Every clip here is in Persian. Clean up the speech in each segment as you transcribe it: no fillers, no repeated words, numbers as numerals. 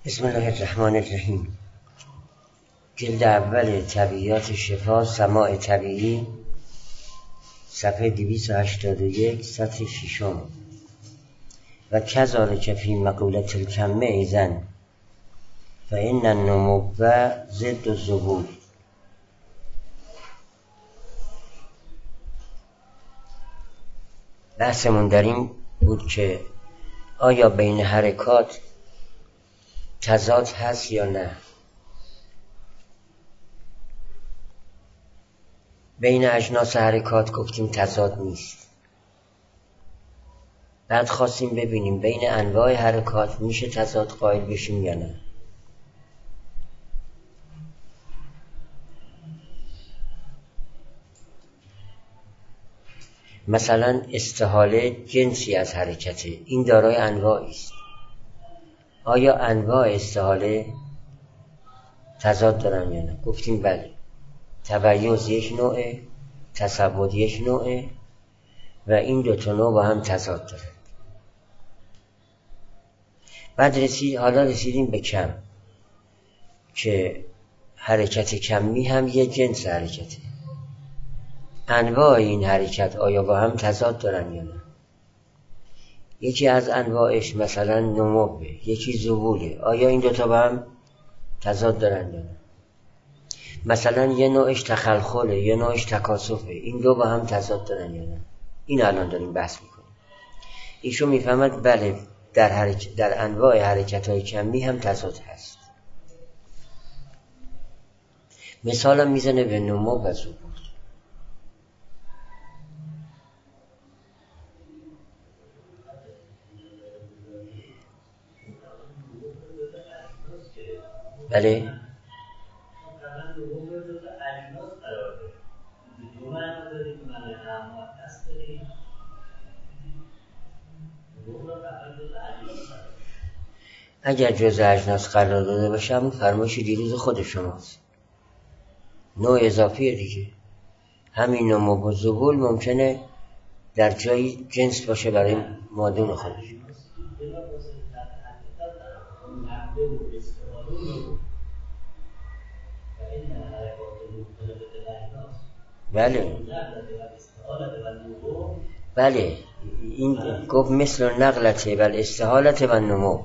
بسم الله الرحمن الرحیم. جلد اول طبیعیات شفا سماع طبیعی، صفحه 281 سطر ششم. و کذالک فی مقولة الکم ایضا فإن النمو ضد الذبول. بحثمون در این بود که آیا بین حرکات تضاد هست یا نه. بین اجناس حرکات گفتیم تضاد نیست. بعد خواستیم ببینیم بین انواع حرکات میشه تضاد قائل بشیم یا نه. مثلا استحاله جنسی از حرکته، این دارای انواعی است. آیا انواع استحاله تضاد دارن یا نه؟ گفتیم بله. تبیض یک نوعه، تثبت یک نوعه و این دو تا نوع با هم تضاد دارن. بعد حالا رسیدیم به کم که حرکت کمی هم یه جنس حرکته. انواع این حرکت آیا با هم تضاد دارن یا نه؟ یکی از انواعش مثلا نموه، یکی ذبوله. آیا این دوتا با هم تضاد دارن یا نه؟ مثلا یه نوعش تخلخله، یه نوعش تکاسفه. این دو با هم تضاد دارن یا نه؟ این الان داریم بحث میکنیم. ایشون میفهمد بله در انواع حرکت های کمی هم تضاد هست. مثالم میزنه به نمو و ذبول. بله اگر جزء اجناس قرار داده باشه همون فرمایش دیروز خود شماست، نوع اضافیه دیگه. همین نمو و ذبول ممکنه در جایی جنس باشه برای مادون خودش. بله این گفت مثل نقلته و الاستحالت و نمو.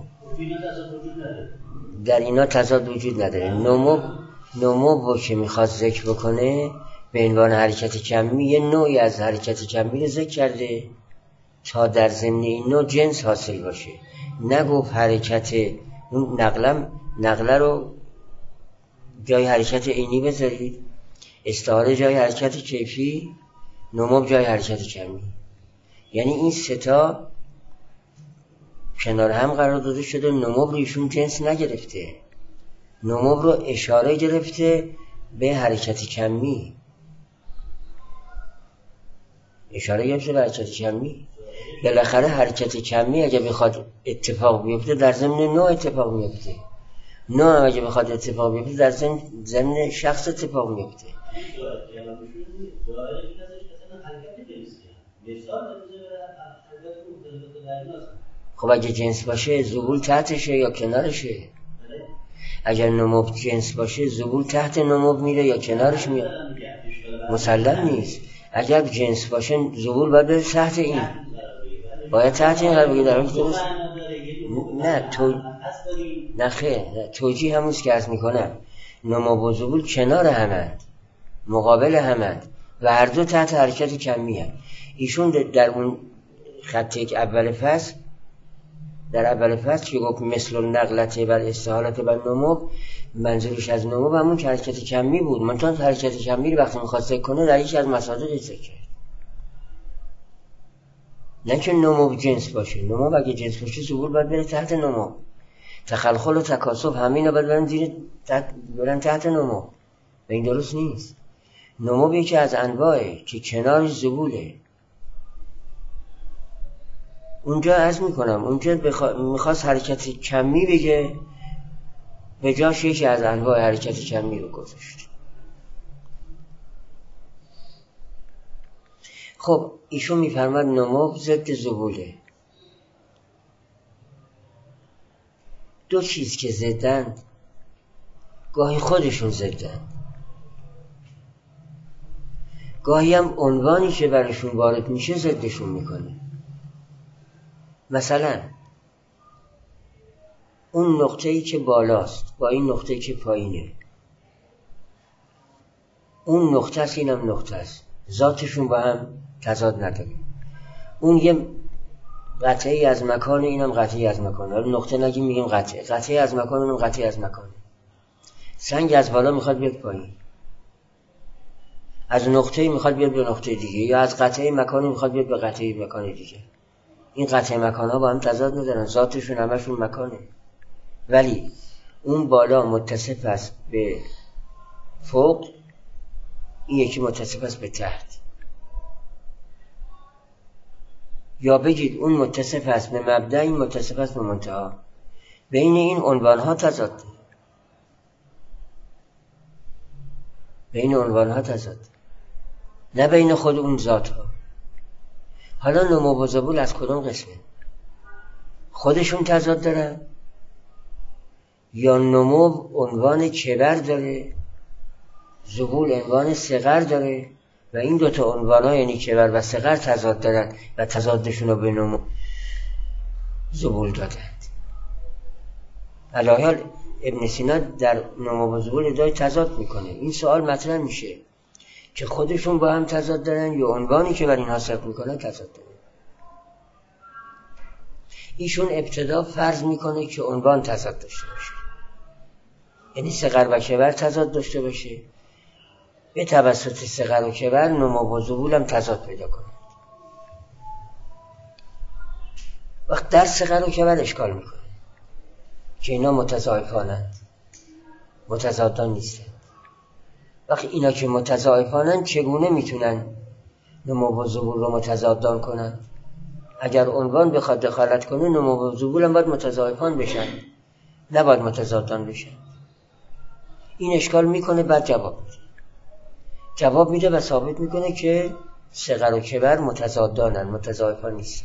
در اینا تضاد وجود نداره. نمو که میخواد ذکر بکنه به عنوان حرکت کمی یه نوعی از حرکت کمی رو ذکر کرده تا در ضمن این نوع جنس حاصل باشه. نگفت حرکت اون نقله رو جای حرکت عینی بذارید، استعاره جای حرکت کیفی، نمو جای حرکت کمی. یعنی این ستا کنار هم قرار داده شده. نمو رو ایشون جنس نگرفته، نمو رو اشاره گرفته به حرکت کمی. اشاره گرفته به حرکت کمی. بالاخره حرکت کمی اگه بخواد اتفاق بیفته در ضمن نوع اتفاق میفته. نوع اگه بخواد اتفاق بیفته در ضمن شخص اتفاق میفته. خب اگه جنس باشه ذبول تحتشه یا کنارشه؟ اگر نمو جنس باشه ذبول تحت نمو میره یا کنارش میره؟ مسلم نیست. اگر جنس باشه ذبول باید بره تحت این، باید تحت این قرار بگیره. در حالی درست نه خیر، توجیه همونست که عرض میکنم. نمو و ذبول کنار همند، مقابل همند و هر دو تحت حرکت کمی هست. ایشون در اون خط اول فصل که گفت مثل نقلته و استحالت و نمو، منظورش از نمو همون که حرکت کمی بود. منطقه حرکت کمی رو وقتی میخواد ذکر کنه در یکی از مصادر ذکر کرد، نه که نمو جنس باشه. نمو اگه جنس باشه ذبول باید بره تحت نمو. تخلخل و تکاسف همین رو باید برن تحت نمو و این درست نیست. نمو یکی از انواعه که کنارش ذبوله. اونجا عرض میکنم اونجا میخواست حرکت کمی بگه، به جاش یکی از انواع حرکت کمی رو گذاشت. خب ایشون میفرماد نمو ضد ذبوله. دو چیز که ضدن گاهی خودشون ضدن، گاهی هم عنوانی که برشون وارد میشه ضدشون میکنه. مثلا اون نقطه‌ای که بالاست با این نقطه‌ای که پایینه، اون نقطه است اینم نقطه است، ذاتشون با هم تضاد نداره. اون یه قطعی از مکان، اینم قطعی از مکان. حالا نقطه نگیم میگیم قطعی از مکان، اونم قطعی از مکان. سنگ از بالا میخواد بیاد پایین، از نقطه‌ای میخواد بیاد به نقطه دیگه، یا از قطعی مکانی میخواد بیاد به قطعی مکان دیگه. این قطعی مکان‌ها با هم تضاد ندارن، ذاتشون همشون مکانه. ولی اون بالا متصف است به فوق، این یکی متصف است به تحت. یا بگید اون متصف است به مبدأ، این متصف است به منتها. بین این عنوان‌ها تضاد، بین عنوان‌ها تضاد، نه بین خود اون ذات‌ها. حالا نمو و ذبول از کدوم قسمه؟ خودشون تضاد دارن یا نمو عنوان کبر داره، ذبول عنوان صغر داره و این دوتا عنوان‌ها یعنی کبر و صغر تضاد دارن و تضادشون رو به نمو ذبول دادند. علاوه ابن سینا در نمو و ذبول ادعای تضاد میکنه. این سوال مطرح میشه که خودشون با هم تضاد دارن یا عنوانی که بر اینها صرف میکنه تضاد دارن. ایشون ابتدا فرض میکنه که عنوان تضاد داشته باشه، یعنی صغر و کبر تضاد داشته باشه، به توسط صغر و کبر نمو و ذبول هم تضاد پیدا کنه. وقت در صغر و کبر اشکال میکنه که اینا متضاعفانند، متضادان نیستند. وقتی اینا که متضاعفانند چگونه میتونن نمو و ذبول رو متضادان کنن؟ اگر عنوان بخواد دخالت کنه نمو و ذبول هم باید متضاعفان بشن، نباید متضادان بشن. این اشکال میکنه، بعد جواب میده و ثابت میکنه که صغر و کبر متضادانن، متضاعفان نیستن.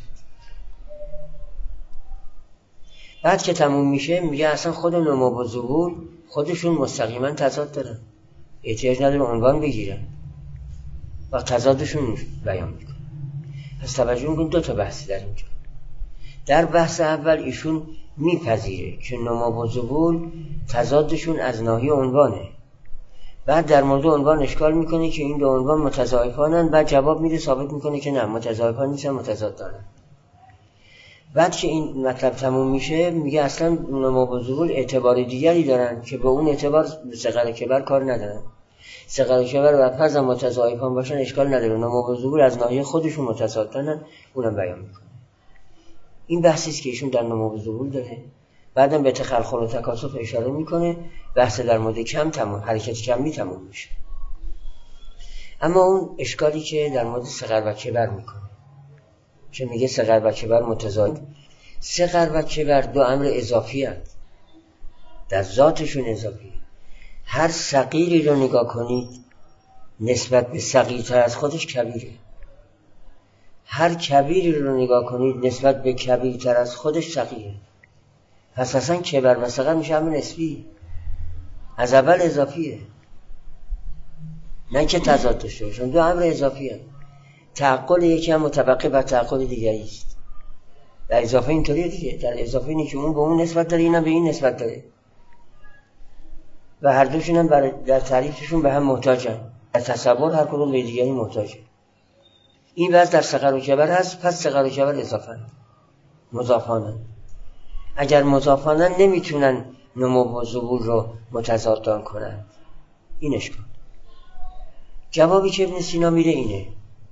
بعد که تموم میشه میگه اصلا خود نمو و ذبول خودشون مستقیما تضاد دارن، احتیاج نداره عنوان بگیرن و تضادشون بیان میکنه. پس توجه میکنید دو تا بحثی در اینجا. در بحث اول ایشون میپذیره که نمو و ذبول تضادشون از ناحیه عنوانه، بعد در مورد عنوان اشکال میکنه که این دو عنوان متضاعفانن، بعد جواب میده ثابت میکنه که نه متضاعفان نیستن، متضاد دارن. بعد که این مطلب تموم میشه میگه اصلا نمو و ذبول اعتبار دیگری دارن که به اون اعتبار صغر و کبر کار ندارن. صغر و کبر و فرض متضاعفان باشن اشکال نداره، نمو و ذبول از ناحیه خودشون متضادن، اونم بیان میکنه. این بحثی است که ایشون در نمو و ذبول داره. بعدم به تخلخل و تکاثف اشاره میکنه، بحث در مورد کم تموم، حرکت کمی تموم میشه. اما اون اشکالی که در مورد صغر و کبر میکنه که میگه صغر و کبر متضاد. صغر و کبر دو امر اضافی هست، در ذاتشون اضافی. هر صغیری رو نگاه کنید نسبت به صغیرتر از خودش کبیره، هر کبیری رو نگاه کنید نسبت به کبیرتر از خودش صغیره. پس اصلا کبر و صغر میشه امر نسبی، از اول اضافیه، نه که تضاد داشته باشن، دو امر اضافیه. تعقل یکی هم متبقی بر تعقل دیگری است. در اضافه اینطوریه دیگه، در اضافه اینه که اون به اون نسبت داره، اینم به این نسبت داره و هر دوشون هم در تعریفشون به هم محتاجن، در تصور هر کدوم به دیگری محتاجه. این وضع در صغر و کبر هست. پس صغر و کبر اضافن، مضافانن. اگر مضافانن نمیتونن نمو و ذبول رو متضادان کنن. این اشکال. جوابی که ابن سینا میره اینه،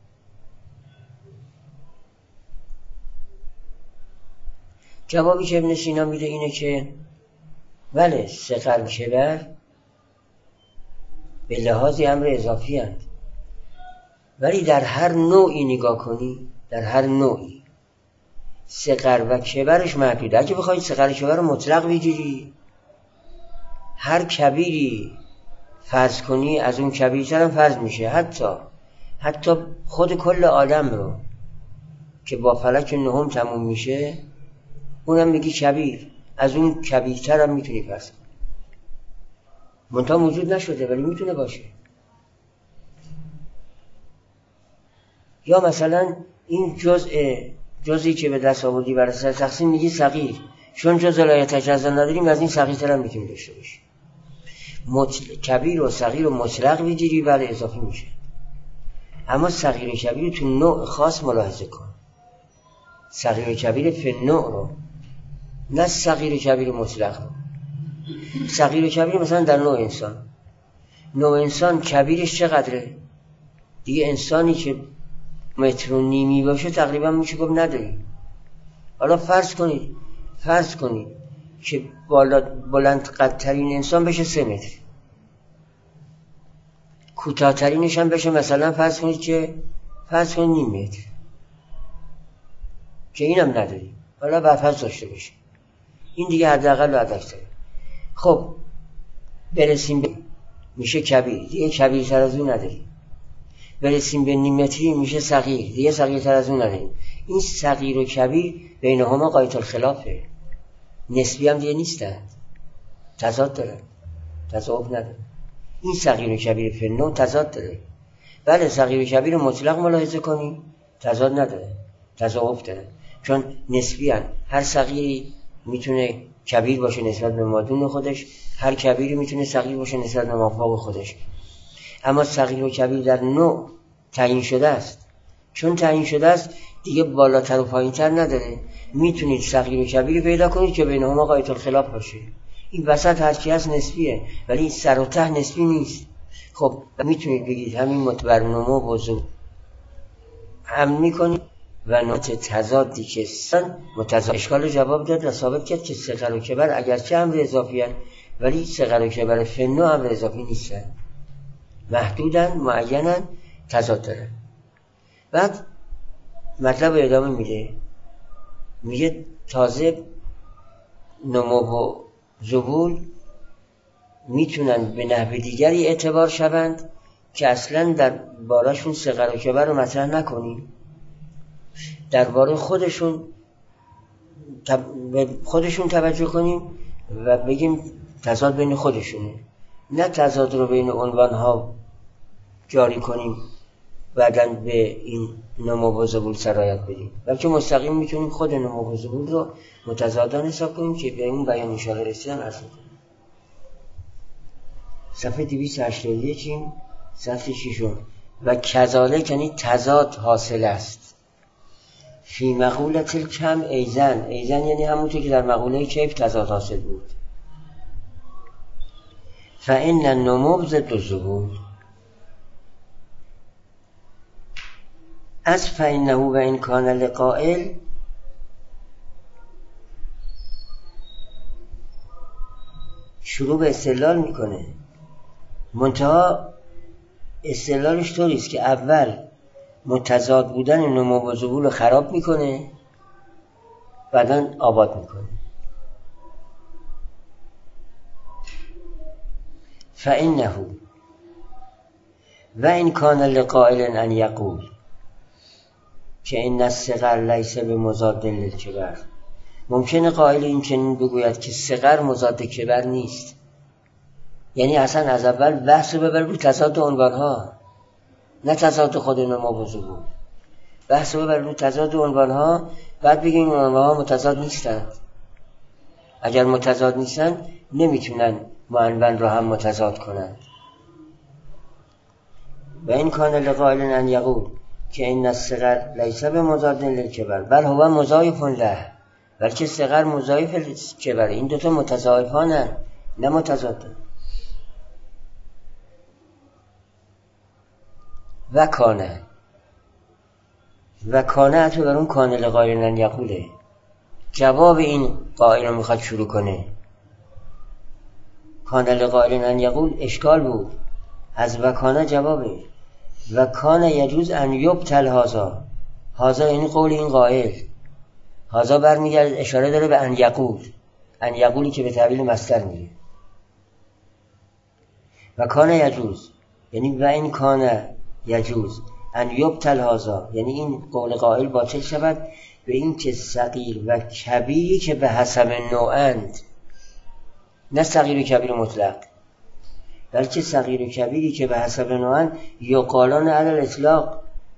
که بله صغر و کبر به لحاظ امر اضافی هست، ولی در هر نوعی نگاه کنی، در هر نوعی صغر و کبرش محدوده. اگه بخواید صغر و کبر رو مطلق بگیری، هر کبیری فرض کنی از اون کبیرتر هم فرض میشه، حتی خود کل عالم رو که با فلک نهم تموم میشه اونم میگی کبیر، از اون کبیرتر هم میتونی پس کنی. منتها موجود نشده ولی میتونه باشه. یا مثلا این جزئی که به دست آوردی برای سر تقسیم میگی صغیر، چون جزء لا یتجزا نداریم از این صغیرتر هم میتونی داشته باشی. کبیر و صغیر و مطلق بگیری برای اضافی میشه. اما صغیر و کبیر تو نوع خاص ملاحظه کن. صغیر و کبیر فی نوع رو، نه صغیر و کبیر مطلق رو. صغیر و کبیر مثلا در نوع انسان، نوع انسان کبیرش چقدره؟ دیگه انسانی که متر و نیمی باشه تقریبا میشه گفت نداری. حالا فرض کنید که بلند قدترین انسان بشه 3 متر، کوتاه‌ترینش هم بشه مثلا فرض کنید نیم متر، که اینم نداری. حالا برفرض داشته باشه، این دیگه حداقل و حداکثر. خب برسیم به میشه کبیر، دیگه کبیرتر از اون نداری. برسیم به نیم متری میشه صغیر، دیگه صغیرتر از اون نداریم. این صغیر و کبیر بینهما غایت الخلافه، نسبی هم دیگه نیستن، تضاد داره، تضاد نداره. این صغیر و کبیر فی النوع تضاد داره. بله صغیر و کبیر مطلق ملاحظه کنی تضاد نداره، تضاد داره، چون نسبی هن. هر صغیری میتونه کبیر باشه نسبت به مادون خودش، هر کبیری میتونه صغیر باشه نسبت به مافوق خودش. اما صغیر و کبیر در نوع تعیین شده است، چون تعیین شده است دیگه بالاتر و پایینتر نداره. میتونید صغیر و کبیر پیدا کنید که بینهما غایت الخلاف باشه. این وسط هرچی هست نسبیه، ولی این سر و ته نسبی نیست. خب میتونید بگید همین متبرنمو بزرگ هم میکنید و نوت تضادی که سن متضاد اشکال جواب داد و ثابت کرد که صغر و کبر اگرچه امر اضافی هست ولی صغر و کبر فنو امر اضافی نیستن، محدودن، معینن، تضاد داره. بعد مطلب ادامه میگه تازه نمو و ذبول میتونن به نحو دیگری اعتبار شوند که اصلا در بارشون صغر و کبر رو مطرح نکنیم، درباره خودشون توجه کنیم و بگیم تضاد بین خودشونه، نه تضاد رو بین عنوانها جاری کنیم بعداً به این نمو و ذبول سرایت بدیم، بلکه مستقیم میتونیم خود نمو و ذبول رو متضادان حساب کنیم که به اون بیان انشاءالله رسیدن عرض کنیم. صفحه 281 صفحه 6 و کذالک یعنی تضاد حاصل است فی مقولة الکم ایزن یعنی همونطور که در مقوله کیف تضاد حاصل بود. فإن النمو ضد الذبول از فإنه و این کان لقائل شروع به استدلال میکنه، منتها استدلالش طوریست که اول متضاد بودن نمو و ذبول رو خراب میکنه بعداً آباد میکنه. فإنه و این کان لقائل ان یقول که این الصغر لیس بمضاد للکبر، ممکنه قائل این چنین بگوید که صغر مضاد کبر نیست، یعنی اصلا از اول بحث رو ببر رو تضاد عنوانها، نه تضاد خود نمو و ذبول. بحث رو ببر رو تضاد عنوانها، بعد بگیم عنوانها متضاد نیستند. اگر متضاد نیستن نمیتونن معنون رو هم متضاد کنند. و این کان لقائل ان یقول که این الصغر لیس بمضاد للکبر بل هو مضاعف له، بلکه صغر مضاعف للکبر. این دوتا متضاعفانن نه متضادن. و کانه عطف بر اون کان لقائل ان یقوله، جواب این قائل رو میخواد شروع کنه. کان لقائل ان یقول اشکال بود، از وکانه جوابه. و کان یجوز ان یبطل هازا یعنی قول این قائل. هازا برمیگرد اشاره داره به ان یقولی که به تعبیل مصدر میره. و کان یجوز یعنی و این کان یجوز ان یبطل هازا یعنی این قول قائل باطل شود به این که صغیر و کبیری که به حسب نوعند، نه صغیر و کبیر مطلق، بلکه صغیر و کبیری که به حسب نوعند یقالان علی الاطلاق،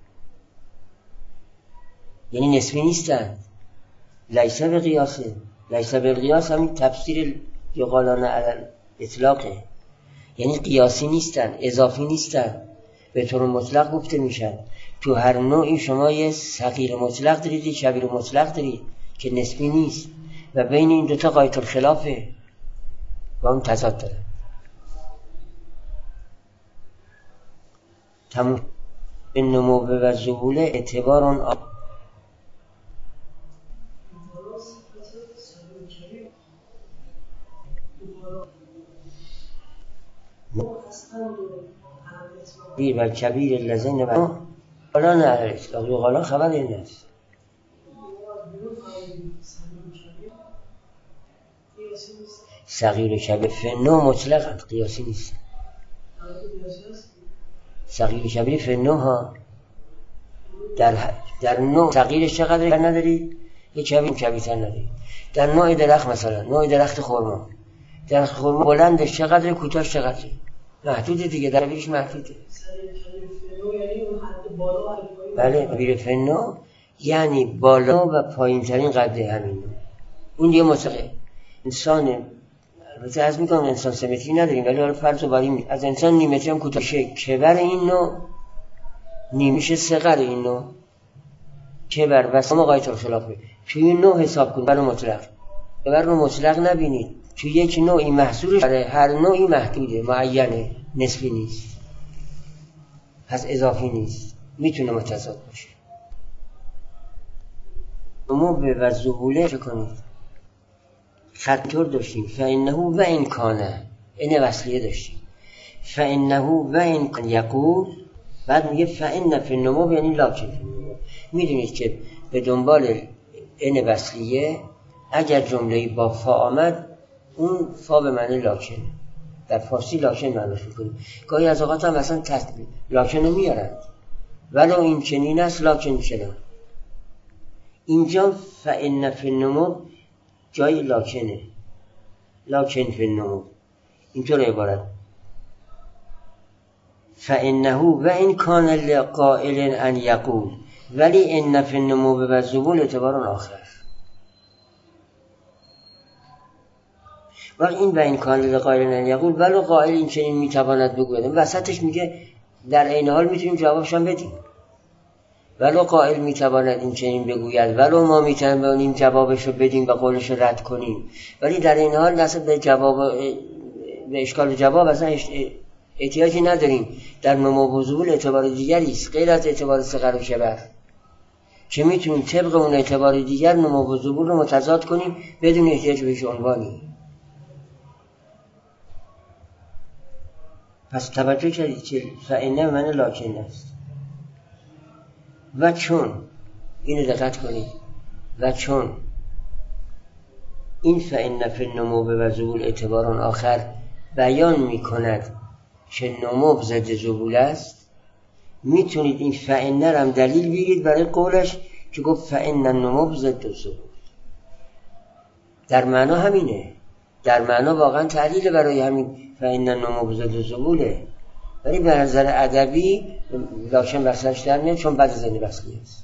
یعنی نسبی نیستند. لیس به قیاسه، لیس به قیاس همین تفسیر یقالان علی الاطلاقه، یعنی قیاسی نیستن، اضافی نیستن، به طور مطلق گفته میشن. تو هر نوعی شما یه صغیر مطلق دارید، یه کبیر مطلق دارید که نسبی نیست و بین این دوتا غایت الخلافه، با هم تضاد داره. تمام نمو و ظهور اعتبار اون و کبیر لذین و قالان علی الاطلاق، قالان خبر این است. صغیر و کبیر فنو مطلقاً قیاسی نیست. صغیر و کبیر فنو ها در نوع صغیرش چقدر ندارید، یه کبیرتر ندارید. در نوع درخت، مثلا نوع درخت خرما، درخت خرما بلندش چقدر، کوتاهش چقدر، محدوده دیگه، در بیش محدوده. بله، کبیر فنو یعنی بالا و پایین ترین قدر همین. اون دیگه مطلقه. انسان البته از میگم انسان 3 متری نداریم، ولی حالا فرض رو بریم از انسان نیم متری هم کوتاشه، کبر این نوع نیمیشه صغر این نوع، کبر و سم غایت الخلافه. توی این نوع حساب کنید برای مطلق، کبر رو مطلق نبینید. توی یک نوعی محصولش هر نوعی محدوده، معینه، نسبی نیست، پس اضافی نیست، میتونه متضاد باشه. نمو و ظهوله چه کنید؟ خطور داشتیم فانه و این کانه، این وصلیه داشتیم فانه و این یقول، بعد میگه فان فی النمو یعنی لاکن فی النمو. میدونید که به دنبال این وصلیه اگر جمله‌ای با فا آمد، اون فا به معنی لاکن، در فارسی لاکن معنیش می‌کنیم. گاهی از اوقات هم مثلا لاکن رو میارند، ولو این چنین است لاکن چنان. اینجا فان فی النمو جای لاکنه، لاکن فی النمو، اینطور عبارت فانه و این کان لقائل ان یقول ولی ان فی النمو و ظهور اعتبار آخر. وقت این و این کان لقائل ان یقول ولو قائل این چنین میتواند بگوید، وسطش میگه در عین حال میتونیم جوابش هم بدیم، ولو قائل میتواند این چنین بگوید ولو ما میتوانیم جوابش رو بدیم و قولش رو رد کنیم، ولی در این حال نسبت به جواب، به اشکال جواب اصلا احتیاجی نداریم. در نمو و ظهور اعتبار دیگری است غیر از اعتبار صغر و کبر، که میتونیم طبق اون اعتبار دیگر نمو و ظهور رو متضاد کنیم بدون احتیاج به هیچ عنوانی. پس توجه کردید که فإنه من لاکن است. و چون، اینو دقت کنید، و چون این فإن فی النمو و ظهور اعتبار آخر بیان میکند که نمو ضد ظهور است، میتونید این فإن را هم دلیل بگیرید برای قولش که گفت فإن النمو ضد ظهور. در معنا همینه، در معنا واقعا تعلیل برای همین فإن النمو ضد ظهوره، ولی به نظر ادبی لاکن بحثش در میاد چون بعد از این بحثی است.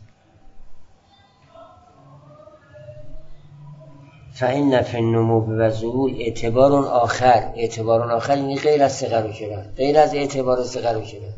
فإن فی النمو و ظهور اعتبار آخر، اعتبار آخر یعنی غیر از صغر و کبر، غیر از اعتبار صغر و کبر،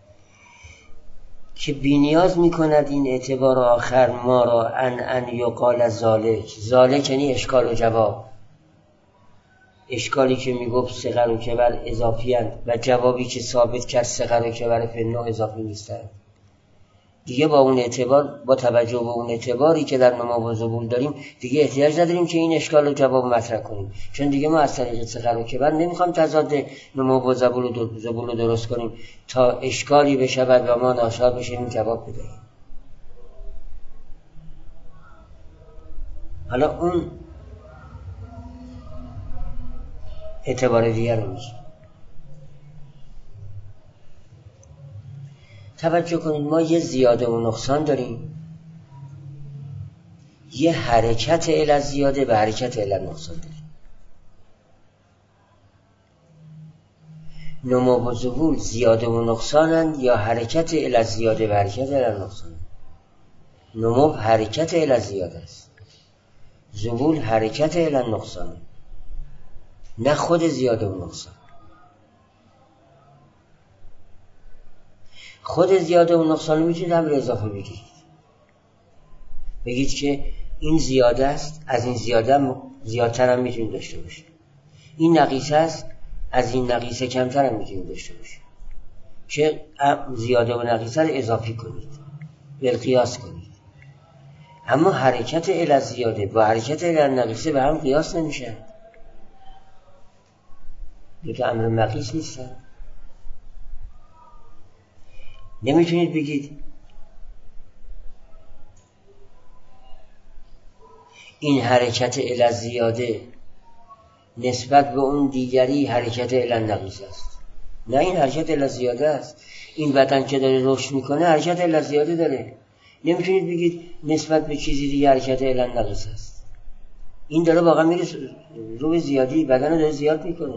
که بی‌نیاز میکند این اعتبار آخر ما را ان یقال ذالک. ذالک یعنی اشکال و جواب، اشکالی که میگفت صغر و کبر اضافی اند و جوابی که ثابت کرد صغر و کبر فنو اضافی نیستند. دیگه با اون اعتبار، با توجه به اون اعتباری که در نمو و ظهور داریم، دیگه احتیاج نداریم که این اشکال و جواب مطرح کنیم، چون دیگه ما از طریق صغر و کبر نمیخوام تضاد نمو و ظهور رو درست کنیم تا اشکالی بشود و ما ناچار بشیم جواب بدهیم. حالا اون اعتبار دیگر رو میشه. توجه کنید ما یه زیاده و نقصان داریم یه حرکت الی زیاده و حرکت الی نقصان داره. نمو و ذبول زیاده و نقصانن یا حرکت الی زیاده و حرکت الی نقصان؟ نمو حرکت الی زیاده است، ذبول حرکت الی نقصان، نه خود زیاده و نقصان. خود زیاده و نقصان رو میتونید هم اضافه بگید که این زیاده است، از این زیادتر هم میتونید داشته باشید. این نقیصه است، از این نقیصه کمتر هم میتونید داشته باشید. که زیاده و نقیصه رو اضافی کنید، بالقیاس کنید. اما حرکت الی زیاده و حرکت الی نقیصه به هم قیاس نمیشه. دوتا امر مقیس نیستن. نمیتونید بگید این حرکت الی زیاده نسبت به اون دیگری حرکت الی نقیصه است. نه، این حرکت الی زیاده است. این بدن که داره رشد میکنه حرکت الی زیاده داره. نمیتونید بگید نسبت به چیزی دیگه حرکت الی نقیصه است. این داره واقعا میره رو به زیادی، بدن رو داره زیاد میکنه.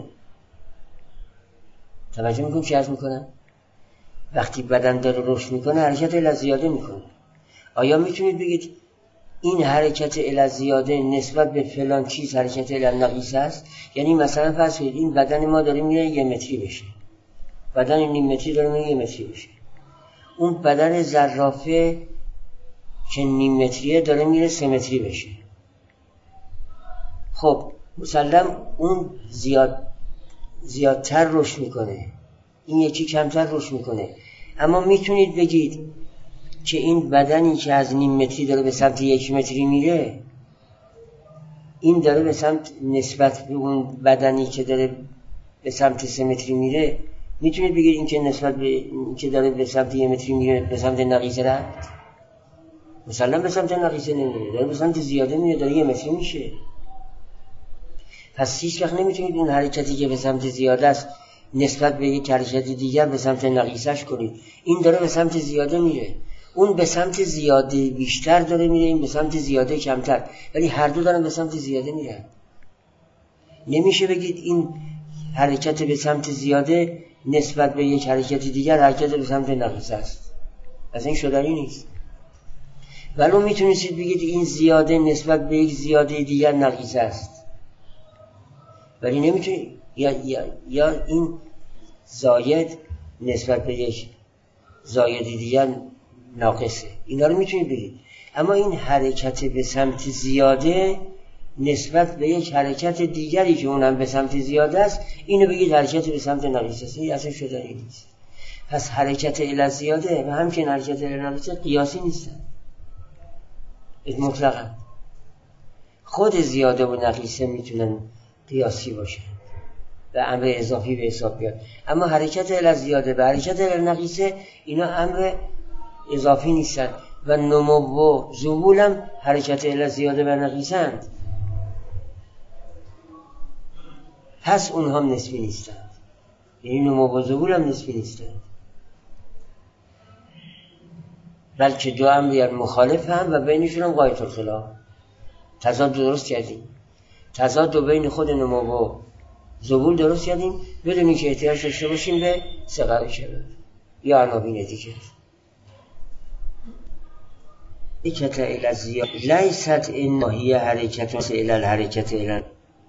توجه میکنم چی عرض میکنم؟ وقتی بدن داره رشد میکنه حرکت الی زیاده میکنه. آیا میتونید بگید این حرکت الی زیاده نسبت به فلان چیز حرکت الی نقیصه است؟ یعنی مثلا فرض کنید این بدن ما داره میره 1 متری بشه، بدن نیم متری داره میره 1 متری بشه، اون بدن زرافه که نیم متریه داره میره 3 متری بشه. خب مسلم اون زیادتر رشد میکنه، این یکی کمتر رشد میکنه. اما میتونید بگید که این بدنی که از نیم متری داره به سمت 1 متری میره، این داره به سمت نسبت به اون بدنی که داره به سمت 3 متری میره، میتونید بگید این که نسبت به این که داره به سمت 1 متری میره به سمت نقیصه رفت؟ مثلا به سمت نقیصه نمیره، داره به سمت زیاده میره، داره 1 متری میشه. پس هیچ وقت نمیتونید اون حرکتی که به سمت زیاده است نسبت به یک حرکت دیگر به سمت نقیصهش کنید. این داره به سمت زیاده میره، اون به سمت زیاده بیشتر داره میره، این به سمت زیاده کمتر، ولی هر دو دارن به سمت زیاده میرن. نمیشه بگید این حرکت به سمت زیاده نسبت به یک حرکت دیگر حرکت به سمت نقیصه است. از این شدنی نیست. ولو میتونید بگید این زیاده نسبت به یک زیاده دیگر نقیصه است، ولی نمیتونید یا این زاید نسبت به یک زاید دیگر ناقصه، اینا رو میتونید بگید. اما این حرکت به سمت زیاده نسبت به یک حرکت دیگری که اونم به سمت زیاده است، اینو بگید حرکت به سمت ناقصه است. این اصلا شدنی نیست. پس حرکت الی زیاده و همچنین حرکت الی ناقصه قیاسی نیستن مطلقا. خود زیاده و ناقصه میتونن قیاسی باشه و امر اضافی به حساب بیاد، اما حرکت الی زیاده و حرکت الی ناقصه اینا امر اضافی نیستن و نمو و ذبول هم حرکت الی زیاده و ناقصه اند. پس اونها هم نسبی نیستند، یعنی نمو و ذبول هم نسبی نیستند، بلکه دو امر مخالف هم و بینشون هم غایت الخلاف. تضاد درست کردیم، تضاد بین خود نمو و ذبول درست کردیم بدون اینکه احتیاج داشته باشیم به صغر شبه یا عناوین دیگه. حرکت الی زیاده لیست انهی حرکت الی الحرکت الی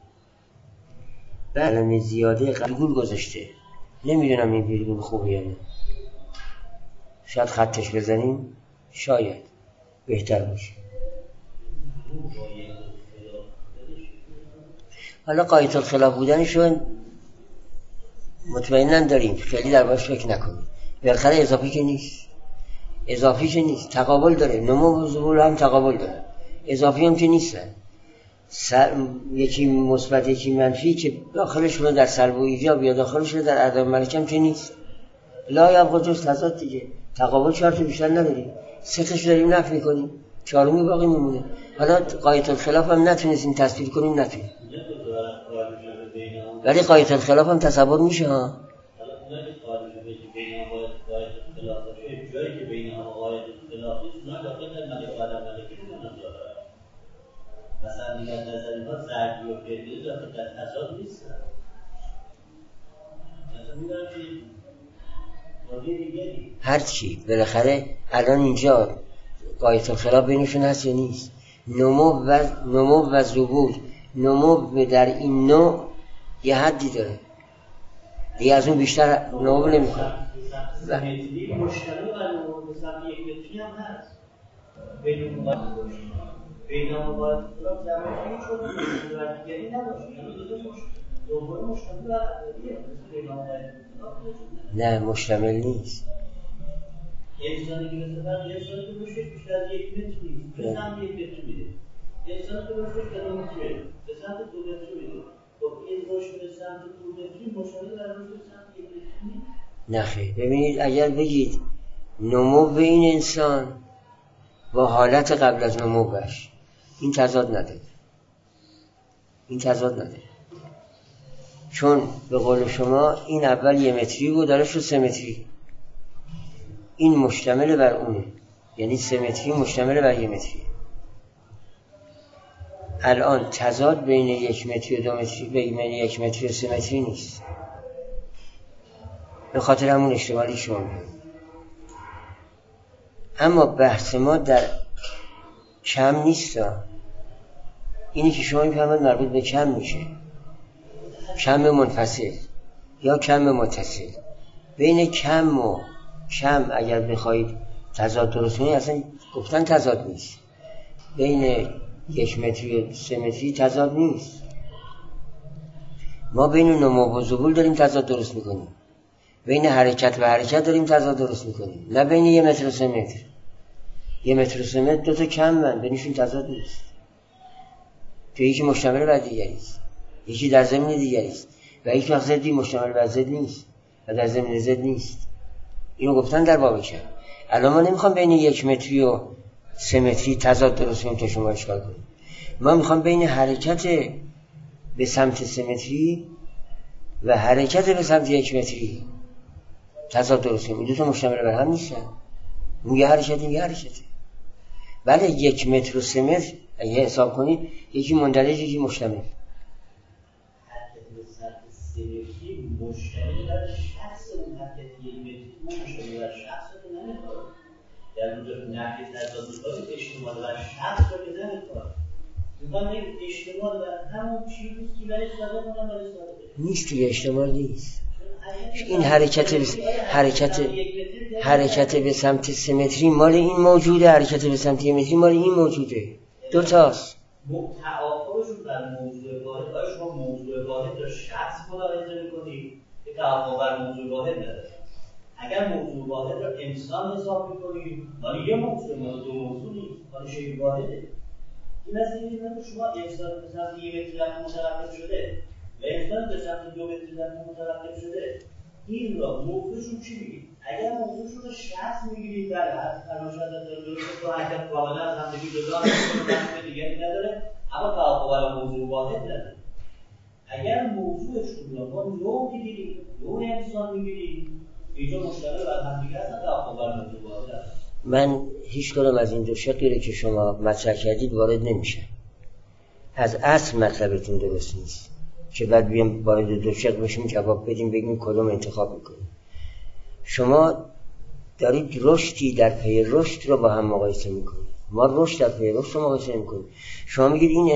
علم زیاده ویرگول گذاشته. نمیدونم این ویرگول خوبه یا نه، شاید خطش بزنیم، شاید بهتر باشه. حالا قایت الخلاف بودنشون مطمئناً داریم، خیلی در باش فکر نکنید. بالاخره اضافی که نیست، اضافی که نیست، تقابل داره. نمو و ذبول هم تقابل داره، اضافی هم که نیستن. یکی مثبت یکی منفی که داخلش رو در سلب و ایجاب یا داخلش رو در عدم ملکم که نیست. لا یبقا جز تضاد دیگه. تقابل 4 تا بیشتر نداریم، 3 تاش داریم نفی میکنیم، 4می باقی میمونه. حالا قایت الخلاف هم نتونستیم تصویر کنیم، نتونیم، ولی قایت الخلاف هم تصور میشه ها. هر چی بالاخره الان اینجا غایت الخلاف بینشون هست یا نیست؟ نمو و ظهور، نمو در این نوع یه حدی داره دیگه، از اون بیشتر نمو نمی‌کنه. سمتری مشترک در نمو به سمت یک متری هم هست بین مقایسه اختلاف زمانی شده و دیگری نباشه، یعنی دوباره مشتمل بر بین مقایسه اختلاف نه مشتمل نیست. انسانی که مثلا انسانی که بشه بیشتر از یک متر نیست، به سمت یک متر میده. انسانی که بشه بیشتر از 2 متر به سمت 2 متر میده. خب این رشد به سمت 2 متری مشتمل بر رشد به سمت 1 متر نیست. نه خیر. ببینید اگر بگید نمو این انسان با حالت قبل از نموش، این تضاد نداره. این تضاد نداره. چون به قول شما این اول 1 متری بود داره شد 3 متری. این مشتمل بر اونه، یعنی 3 متری مشتمل بر 1 متری. الان تضاد بین 1 متری و 2 متری، بین 1 متری و 3 متری نیست. به خاطر همون اشتمالی شما میگم. اما بحث ما در کم نیست. اینی که شما میفهمید مربوط به کم میشه، کم منفصل یا کم متصل. بین کم و کم اگر بخواید تضاد درست کنید، اصلا گفتن تضاد نیست. بین 1 متری و 3 متری تضاد نیست. ما بین نمو و ظهور داریم تضاد درست میکنیم، بین حرکت و حرکت داریم تضاد درست میکنیم، نه بین 1 متر و 3 متر. 1 متر و 3 متر 2 تا کم من، بینشون تضاد نیست. تو یکی مشتمل بر دیگری است، یکی در ضمن دیگری است و یک وقت ضدی مشتمل بر ضد نیست و در ضمن ضد نیست. اینو گفتن در باب کم. الان ما نمیخوام بین 1 متری و 3 متری تضاد درست کنیم تا شما اشکال کنیم. ما میخوام بین حرکت به سمت 3 متری و حرکت به سمت 1 متری تضاد درست کنیم. این دو تا مشتمل بر هم نیستن. اون یه حرکت، این یه حرکته. بله 1 متر و 3 متر اگه حساب کنید یکی مندرج یکی مشتمل. حرکت به سمت 3 متری مشتمل بر شخص اون حرکت 1 متری، اون مشتمل بر شخص رو نمیخواد. در اونجا نفی تضاد میکنید اشتمال بر شخص رو که نمیخواد. میخوام بگم اشتمال بر همون چیزی که برای استفاده کنم برای استفاده نیست. توی اشتمال نیست. این حرکت به سمت 3 متری مال این موجوده، حرکت به سمت 1 متری مال این موجوده. دو تاست. تعاقبشون بر موضوع واحد، آیا شما موضوع واحد را شخص ملاحظه میکنید که تعاقب بر موضوع واحد نداره؟ اگر موضوع واحد را انسان حساب میکنید، مال یه موضوع، مال 2 موضوع نیست، مال شیء واحده. این از این که شما انسان به سمت 1 متر متوقف شده و انسان به سمت 2 متر متوقف شده، این را موضوعشون چی میگید؟ اگر موضوعشون رو شخص میگیرید در هر شاید درست تو حرکت کاملا از هم دیگه جدا میشه، دیگری نداره، اما تعاقب بر موضوع واحد نداره. اگر موضوعشون رو ما نوع میگیریم، نوع انسان میگیریم، اینجا مشتمل بر هم دیگه هستن، تعاقب بر موضوع واحد هست. من هیچ کدوم از این دو شکلی که شما مطرح کردید وارد نمیشه. از اصل مطلبتون درست نیست که بعد بیام وارد دو شکل بشیم جواب بدیم بگیم کدوم انتخاب میکنیم. شما دارید رشدی در پی رشد رو با هم مقایسه میکنید. ما رشد در پی رشد رو مقایسه نمیکنیم. شما میگید این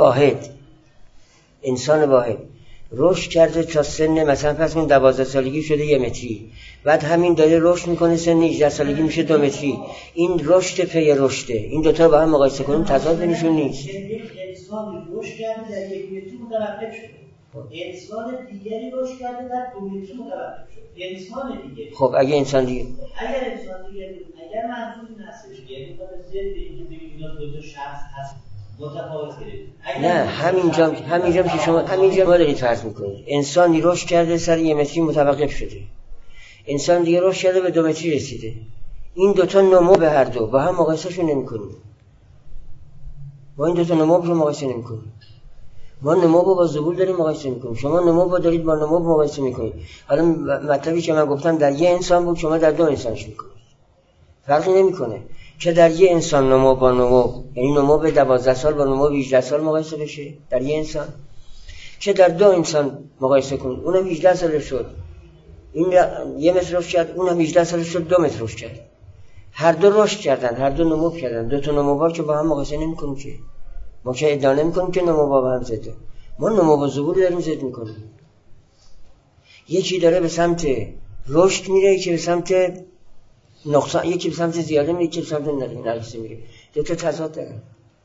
انسان واحد رشد کرده تا سن مثلا پس اون 12 سالگی شده 1 متری، بعد همین داره رشد میکنه سن 18 سالگی میشه 2 متری. این رشد پی رشده. این دوتا رو با هم مقایسه کنیم تضاد بینشون نیست. انسان رشد کرده در 1 متری متوقف شده، انسان دیگری رشد کرده در 2 متری متوقف شده. انسان دیگری، خب اگه انسان دیگری، اگر منظور این هستش که یعنی خود ضد اینکه بگید اینا دو تا شخص هست متفاوت گرفت، نه همینجا که شما همینجا ما دارید فرض میکنید انسانی رشد کرده سر 1 متری متوقف شده، انسان دیگه رشد کرده به 2 متری رسیده. این دوتا نمو به هر دو با هم مقایسهشون نمی‌کنیم. ما این دوتا نمو رو مقایسه نمی‌کنیم. ما نمو با ظهور داریم مقایسه می‌کنیم. شما نمو دارید با نمو مقایسه می‌کنید. حالا مطلبی که من گفتم در یه انسان بود، شما در 2 انسانش می‌کنید. فرقی نمی‌کنه که در یه انسان نمو با نمو، یعنی نمو به 12 سال با نمو به 18 سال مقایسه بشه در یه انسان، که در 2 انسان مقایسه کنید. اونم 18 سال شد، این 1 متر رشد کرد، اونم 18 سالش شد 2 متر رشد کرد. هر دو رشد کردن، هر دو نمو کردن. دو تا نموبار که با هم مقایسه نمی‌کنیم که. ما که ادعا نمی‌کنیم که نموبار با هم ضده. ما نمو با ظهور داریم ضد می‌کنیم. یکی داره به سمت رشد میره، یکی به سمت نقصان، یکی به سمت زیاده میره، یکی به سمت نقص میره. دو تا تضاد دارن.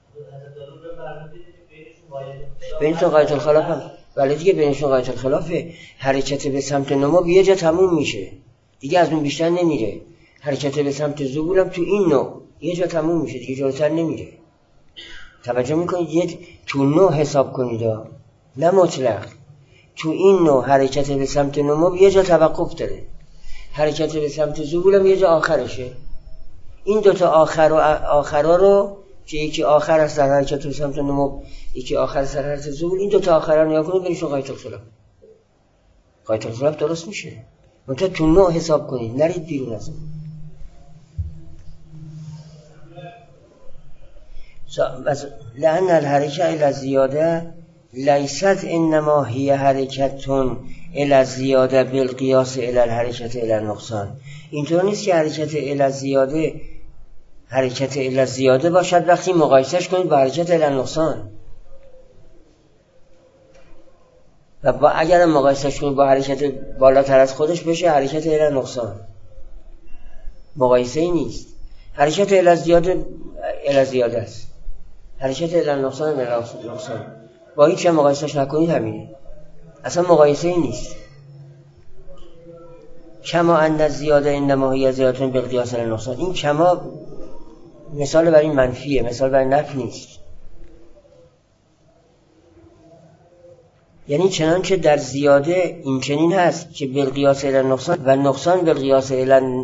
بینشون قاعده الخلاف هم ولی دیگه بینشون قاعده الخلافه. حرکت به سمت نمو یه جا تموم میشه دیگه، از اون بیشتر نمیره. حرکت به سمت ظهور هم تو این نوع یه جا تموم میشه دیگه، جلوتر نمیره. توجه میکنید؟ یه تو نوع حساب کنید، نه مطلق. تو این نوع حرکت به سمت نمو یه جا توقف داره، حرکت به سمت ظهور هم یه جا آخرشه. این دوتا آخرها رو که یکی آخر است در حرکت به سمت نمو، یکی آخر است در حرکت ظهور، این دوتا آخرها رو نگاه کنید بینشون قاعده الخلاف. قاعده الخلاف درست میشه. منتها تو نوع حساب کنید، نرید بیرون از اون. لأن الحرکه الی الزیاده لیست انما هی حرکتون الی الزیاده بالقیاس الی الحرکت الی النقصان. اینطور نیست که حرکت الی الزیاده حرکت الی الزیاده باشد وقتی مقایسهش کنید با حرکت الی النقصان. و اگر مقایسهش کنید با حرکت بالاتر از خودش بشه حرکت الی النقصان. مقایسه ای نیست. حرکت الی الزیاده است، حرکت الی النقصان الی النقصان. با هیچ مقایسهش نکنید همینه، اصلا مقایسه ای نیست. کما ان الزیاده انما هی زیاده بالقیاس الی النقصان. این کما مثال برای منفیه، مثال برای نفی نیست. یعنی چنانچه در زیاده این چنین هست که بالقیاس الی النقصان و نقصان بالقیاس الی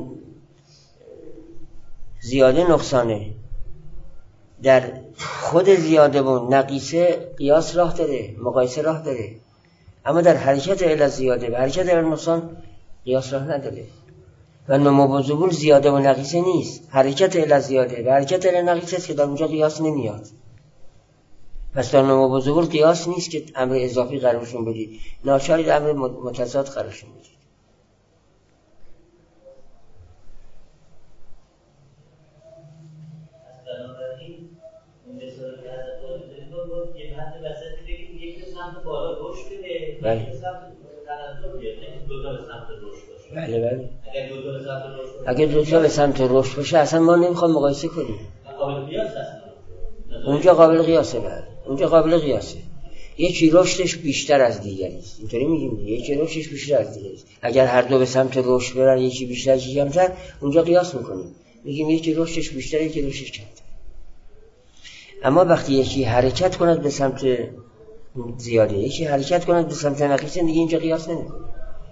زیاده نقصانه. در خود زیاده و نقیصه قیاس راه داره، مقایسه راه داره، اما در حرکت الی زیاده و حرکت الی نقصان قیاس راه نداره. و نمو و ظهور زیاده و نقیصه نیست، حرکت الی زیاده و حرکت الی نقیصه است که در اونجا قیاس نمیاد. پس در نمو و ظهور قیاس نیست که امر اضافی قرارشون بدید، ناچارید امر متضاد قرارشون بدید. بله. اگه دو تا به سمت رشد باشه اصلا ما نمیخوام مقایسه کنیم. اونجا قابل قیاسه. بله اونجا قابل قیاسه. یکی رشدش بیشتر از دیگری است، اینطوری میگیم دیگه. یکی رشدش بیشتر از دیگری است. اگر هر دو به سمت رشد برن، یکی بیشتر یکی کمتر، اونجا قیاس میکنیم، میگیم یکی رشدش بیشتر یکی رشدش کمتر. اما وقتی یکی حرکت کند به سمت زیاده، یکی حرکت کند به سمت نقیصه، دیگه اینجا قیاس نمیکنه.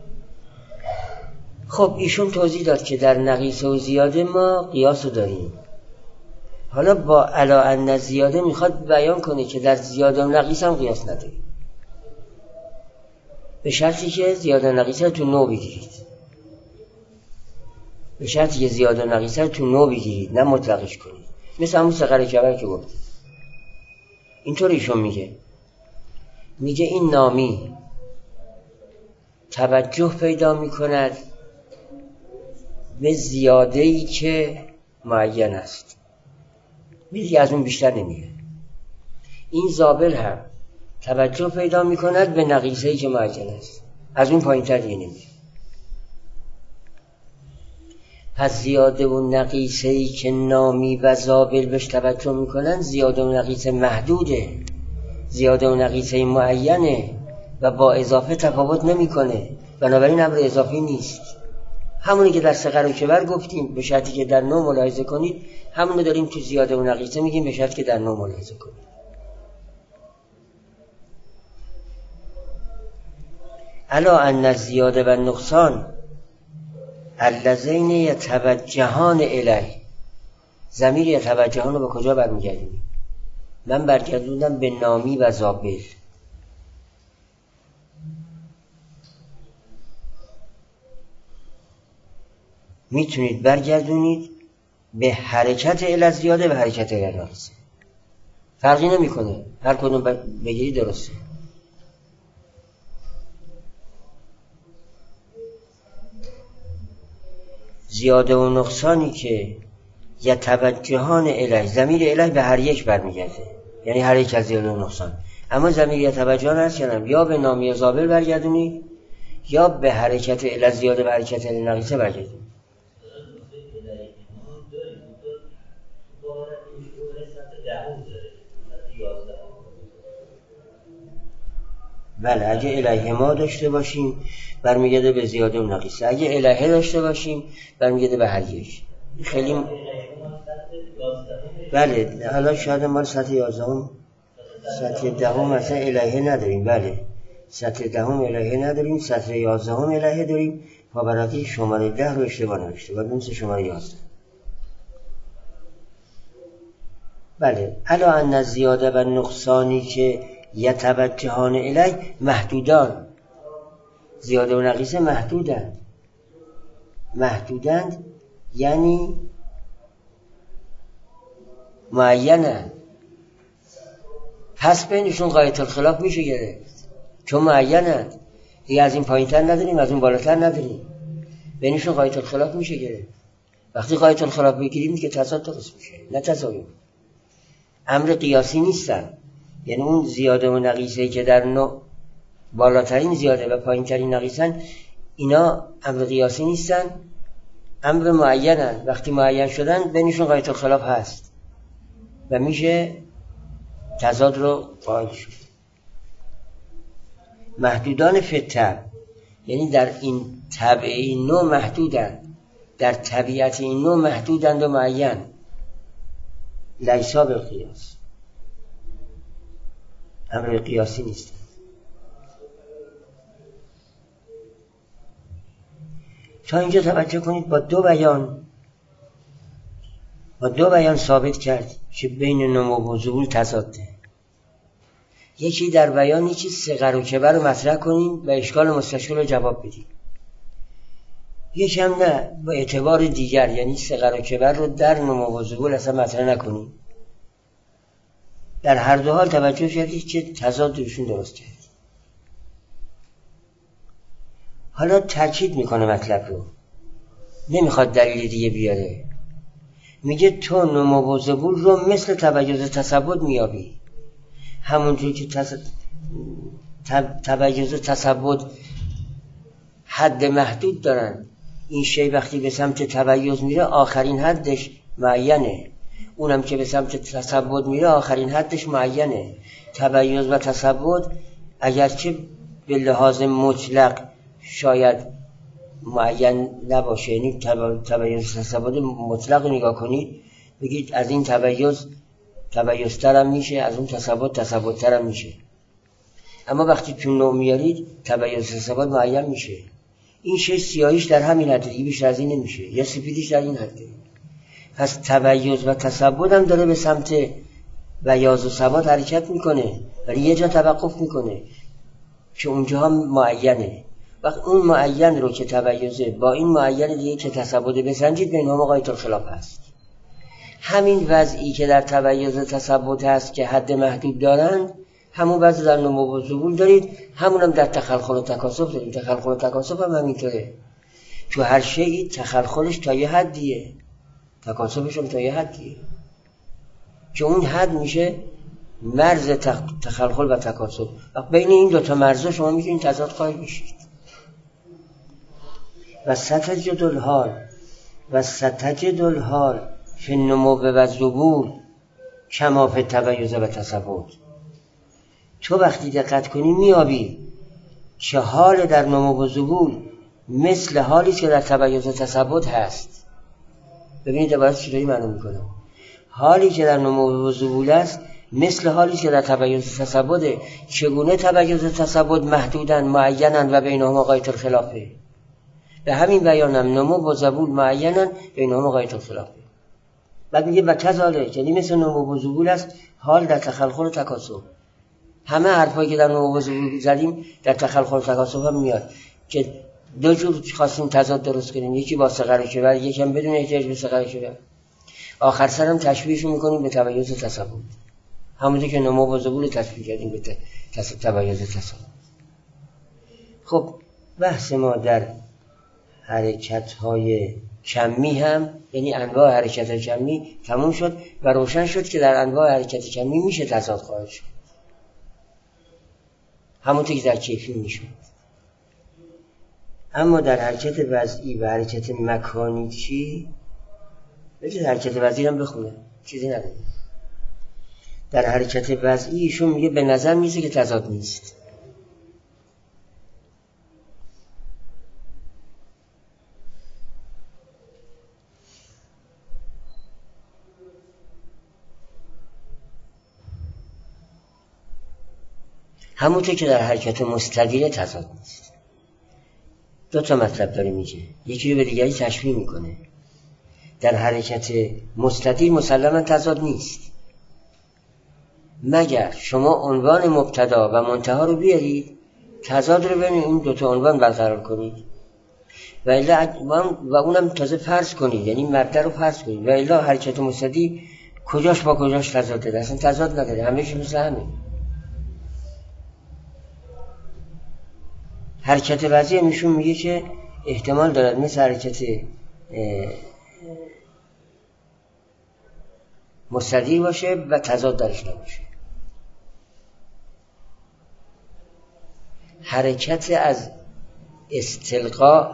خب ایشون توضیح داد که در نقیصه و زیاده ما قیاس رو داریم. حالا با علا ان زیاده میخواد بیان کنه که در زیاده و نقیصه هم قیاس نداریم، به شرطی که زیاده و نقیصه رو تو نوع بگیرید. به شرطی که زیاده و نقیصه رو تو نوع بگیرید، نه مطلقش کنید. مثل همون صغر کبر که گفت. اینطور ایشون میگه این نامی توجه پیدا میکند به زیاده‌ای که معین است، دیگه از اون بیشتر نمیره. این زابل هم توجه پیدا میکند به نقیصه‌ای که معین است، از اون پایین تر دیگه نمیره. پس زیاده و نقیصه‌ای که نامی و زابل بهش توجه میکنن زیاده و نقیصه محدوده، زیاده و نقیصه معینه و با اضافه تفاوت نمیکنه، بنابراین امر اضافی نیست. همونی که در صغر و کبر گفتیم به شرطی که در نوع ملاحظه کنید، همونو داریم تو زیاده و نقیصه میگیم به شرطی که در نوع ملاحظه کنید. الا ان الزیاده و نقصان اللذین یتوجهان الی. ضمیر یتوجهان رو به کجا برمیگردیم؟ من برگردوندم به نامی و زابل. میتونید برگردونید به حرکت الی زیاده و حرکت الی نقیصه، فرقی نمیکنه، هر کدوم بگیرید درسته. زیاده و نقصانی که یتوجهان الیه، ضمیر الیه به هر یک برمیگرده، یعنی هر یک از زیاده و نقصان. اما ضمیر یتوجهان هست کردم یا به نامی زابل برگردونید یا به حرکت الی زیاده و حرکت الی ناقصه برگردونید. بله اگه الیه ما داشته باشیم برمیگرده به زیاده و ناقصه، اگه الیه داشته باشیم برمیگرده به هر یک. خیلی بله حالا شاید ما سطح 11 سطح 10 مثلا الیه نداریم، بله سطح 10 الیه نداریم، سطح 11 الیه داریم. پاورقی شماره 10 رو اشتباه نوشته، باید مثل شماره 11. بله الا ان زیاده و نقصانی که یتوجهان الیه محدودان، زیاده و نقیصه محدودند یعنی معینند، پس بینشون غایت الخلاف میشه گرفت چون معینند دیگه، از این پایین‌تر نداریم از اون بالاتر نداریم، بینشون غایت الخلاف میشه گرفت. وقتی غایت الخلاف بگیریم که تضاد درست میشه نه تضاد. امر قیاسی نیستن، یعنی اون زیاده و نقیصه‌ای که در نوع بالاترین زیاده و پایین‌ترین نقیصن اینا امر قیاسی نیستن، امر معینن. وقتی معین شدن بینشون غایت الخلاف هست و میشه تضاد رو قائل شد. محدودان فطر یعنی در این طبع این نوع محدودند، در طبیعت این نوع محدودند و معین، لیسا بالقیاس، امر قیاسی نیست. تا اینجا توجه کنید با دو بیان ثابت کرد که بین نمو و ظهور تضاده. یکی در بیان یه چیز صغر و کبر رو مطرح کنیم و اشکال مستشکل رو جواب بدیم، یکم نه با اعتبار دیگر، یعنی صغر و کبر رو در نمو و ظهور اصلا مطرح نکنیم. در هر دو حال توجه کردید که تضاد درشون درست کرد. حالا تاکید میکنه مطلب رو، نمیخواد دلیل دیگه بیاره. میگه تو نمو و ظهور رو مثل تبیض تثبت میابی، همونطور که تبیض تثبت حد محدود دارن، این شی وقتی به سمت تبیض میره آخرین حدش معینه، اونم که به سمت تثبت میره آخرین حدش معینه. تبیض و تثبت اگرچه به لحاظ مطلق شاید معین نباشه، یعنی تبیض و تثبت مطلق نگاه کنید بگید از این تبیض ترم میشه، از اون تثبت ترم میشه، اما وقتی تو نوع میارید تبیض و تثبت معین میشه. این شی سیاهیش در همین حده، دیگه بیشتر از این نمیشه، یا سفیدیش در این حده. پس تبیض و تثبت هم داره به سمت بیاض و ثبات حرکت میکنه ولی یه جا توقف میکنه که اونجا هم معینه. وقت اون معین رو که تبیضه با این معین دیگه که تثبت بسنجید بینهما غایت الخلاف هست. همین وضعی که در تبیض و تثبت هست که حد محدود دارند، همون وضع در نمو و ظهور دارید، همون هم در تخلخل و تکاثف دارید. تخلخل و تکاثف هم همینطوره، تو هر شیء تخلخلش تا یه حدیه، تکاثفش هم تا یه حدیه که اون حد میشه مرز تخلخل و تکاثف. وقت بین این دوتا مرزا شما میتونید تضاد قائل بشید. و ستجد الحال فی النمو و ظهور کما فی تبیض و تثبت. تو وقتی دقت کنی میابی که حال در نمو و ظهور مثل حالی که در تبیض و تثبت هست. ببینید عبارت چطوری معلوم میکنم. حالی که در نمو و ظهور است مثل حالی که در تبیض و تثبته. چگونه تبیض و تثبت محدودن معینن و بینهما غایت الخلافه؟ به همین بیانم نمو و ظهور معینن بینهما غایت الخلافه. بعد میگه و کذالک، یعنی مثل نمو و ظهور است حال در تخلخل و تکاثف. همه حرفایی که در نمو و ظهور زدیم در تخلخل و تکاثف هم میاد که دو جور خواستیم تضاد درست کنیم، یکی با صغر و کبر، یکی هم بدون احتیاج به صغر و کبر. آخر سر هم تشبیهش میکنیم به تبیض و تثبت، همونطور که نمو و ظهور تشبیه کردیم به تبیض و تثبت. خب بحث ما در حرکت‌های کمی هم، یعنی انواع حرکت کمی تموم شد و روشن شد که در انواع حرکت کمی میشه تضاد خواهد شد، همونطور که در کیفی میشد. اما در حرکت وضعی و حرکت مکانی چی؟ بجید حرکت وضعی هم بخونه، چیزی نداره. در حرکت وضعی ایشون میگه به نظر میسه که تضاد نیست. همونطور که در حرکت مستدیره تضاد نیست. دو تا مطلب داره میگه، یکی رو به دیگری تشبیه میکنه. در حرکت مستدیر مسلما تضاد نیست، مگر شما عنوان مبتدا و منتها رو بیارید، تضاد رو بین این دو تا عنوان برقرار کنید و اونم تازه فرض کنید، یعنی مبدا رو فرض کنید. و الا حرکت مستدیر کجاش با کجاش تضاد داره؟ اصلا تضاد نداره، همه‌ش مثل همه. حرکت وضعی نشون میگه که احتمال دارد مثل حرکت مستدیر باشه و تضاد درش نباشه. حرکت از استلقاء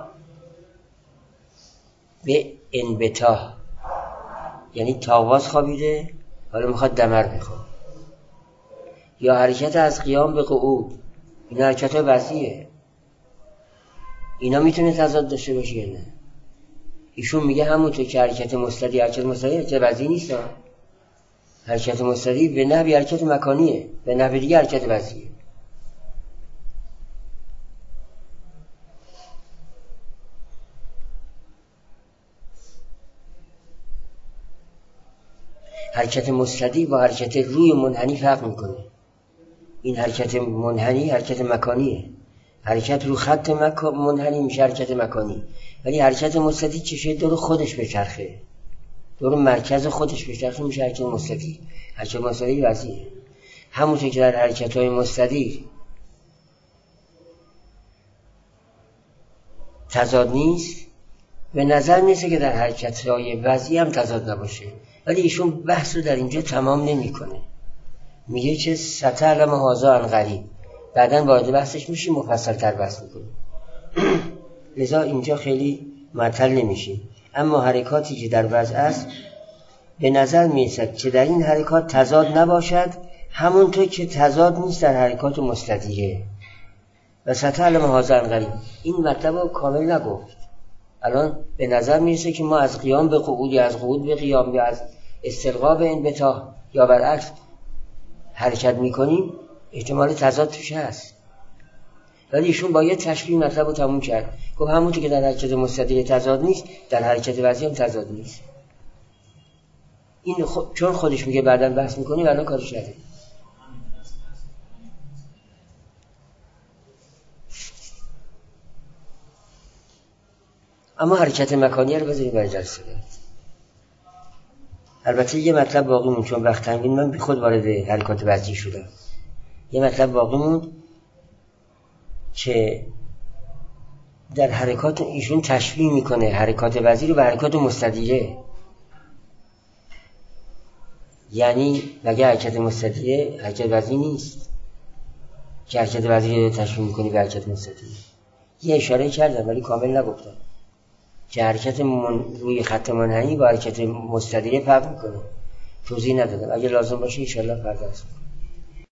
به انبطاح، یعنی تاواز خوابیده حالا میخواد دمر بخواد، یا حرکت از قیام به قعود، این حرکت وضعیه. اینا میتونه تضاد داشته باشه یا نه؟ ایشون میگه همونطور که حرکت مستدیر حرکت وضعی نیست، حرکت مستدیر به نحوی حرکت مکانیه، به نحوی دیگه حرکت وضعیه. حرکت مستدیر با حرکت روی منحنی فرق میکنه. این حرکت منحنی حرکت مکانیه، حرکت رو خط منحنی میشه حرکت مکانی، ولی حرکت مستدیر چشه دور خودش بچرخه، دور مرکز خودش بچرخه میشه حرکت مستدیر. حرکت مستدیر وضعیه. همونطور که در حرکت‌های مستدیر تضاد نیست، به نظر میسه که در حرکت‌های وضعی هم تضاد نباشه، ولی ایشون بحث رو در اینجا تمام نمی‌کنه. میگه که ستعلم هذا عن قریب، بعداً وارد بحثش میشیم، مفصل‌تر بحث می‌کنیم. لذا اینجا خیلی معطل نمیشیم. اما حرکاتی که در وضع است به نظر میرسد که در این حرکات تضاد نباشد، همونطور که تضاد نیست در حرکات مستدیره. و ستعلم هذا عن قریب این مطلب رو کامل نگفت. الان به نظر میرسه که ما از قیام به قعود یا از قعود به قیام یا از استلقاء به انبطاح یا برعکس حرکت میکنیم، احتمال تضاد توش هست. ولی ایشون با یه تشبیه مطلب رو تموم کرد، گفت همونطور که در حرکت مستدیر تضاد نیست، در حرکت وضعی هم تضاد نیست. این چون خودش میگه بعداً بحث میکنی و الان کارش نده. اما حرکت مکانی رو بذاریم برای جلسه بعد. البته یه مطلب باقی موند، چون وقت تنگین من بی خود وارد حرکات وضعی شدم. یه مطلب باقی موند که در حرکات ایشون تشبیه میکنه حرکات وضعی رو به حرکات مستدیره. یعنی مگه حرکت مستدیره حرکت وضعی نیست که حرکت وضعی رو تشبیه میکنی به حرکت مستدیره؟ یه اشاره کردم ولی کامل نگفتم که حرکت روی خط منحنی با حرکت مستدیره فرق میکنه. توضیح ندادم، اگه لازم باشه انشالله فردا هست.